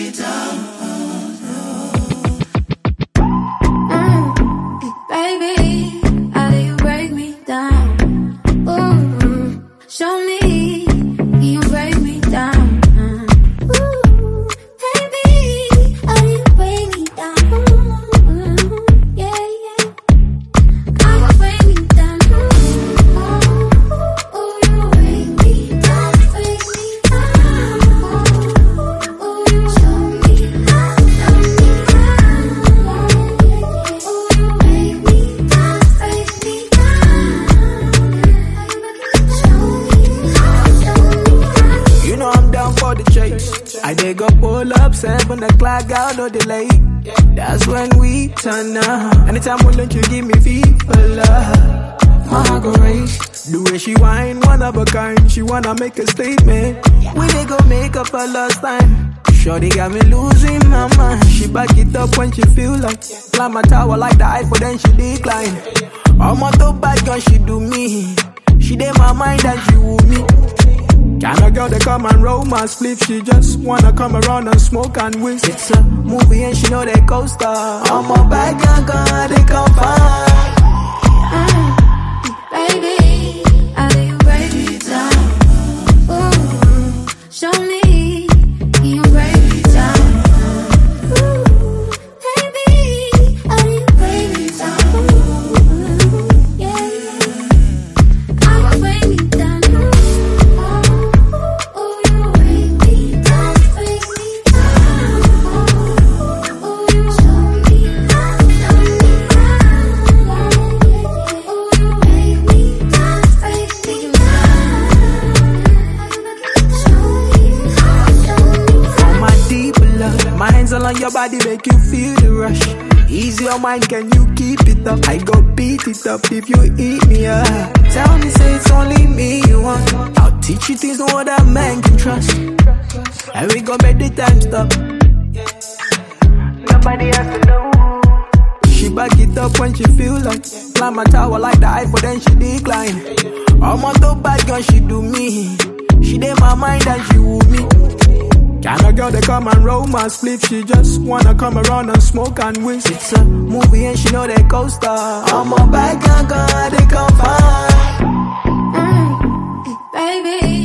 I dig up, pull up, 7 o'clock, out no delay. That's when we turn up. Anytime when don't you give me fever love, my heart go race. The way she whine, one of a kind. She wanna make a statement. We dey go make up for last time. Shorty got me losing my mind. She back it up when she feel like climb a tower like the Eiffel, then she decline. I'm on the bad gun, she do me. She dey my mind and she woo me. Kinda girl they come and roll my sleeve. She just wanna come around and smoke and whiz. It's a movie and she know they co-star. I'm a bad girl, they come find. Baby, how do you break me down? Ooh, show me you break me down. Ooh, baby, how do you break me down? Ooh, yeah, how you break me down? My hands all on your body make you feel the rush. Easy your mind, can you keep it up? I go beat it up if you eat me up. Tell me, say it's only me you want. I'll teach you things no other man can trust. And we gon' make the time stop. Nobody has to know. She back it up when she feel like climb a tower like the Eiffel, then she decline. I'm on the bad gun, she do me. She dey my mind and she woo me. Kinda girl they come and roll my sleeve. She just wanna come around and smoke and whiz. It's a movie and she know they co-star. I'm a bad girl, they come find. Baby,